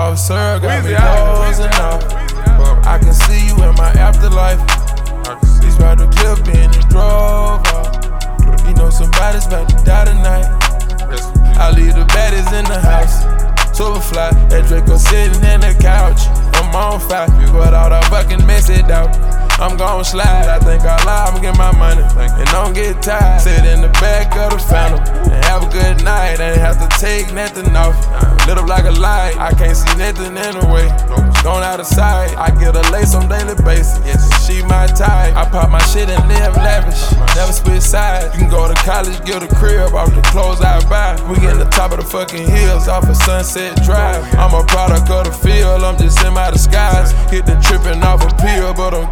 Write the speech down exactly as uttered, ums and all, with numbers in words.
officer got me dozing off. I can see you in my afterlife. He's about to clip in and drove off. You know somebody's about to die tonight. I leave the baddies in the house. Superfly, that Draco sitting in the couch. I'm on fire, but all the fucking mess it out. I'm gon' slide, I think I'll lie, I'ma get my money. And don't get tired, sit in the back of the Phantom and have a good night, ain't have to take nothing off. Lit up like a light, I can't see nothing in the way. Gone out of sight, I get a lace on daily basis. Yes, she my type, I pop my shit and live lavish. Never switch sides, you can go to college, get a crib off the clothes I buy. We get the top of the fucking hills off of Sunset Drive. I'm a product of the field, I'm just in my disguise. Hit the tripping off a pill, but I'm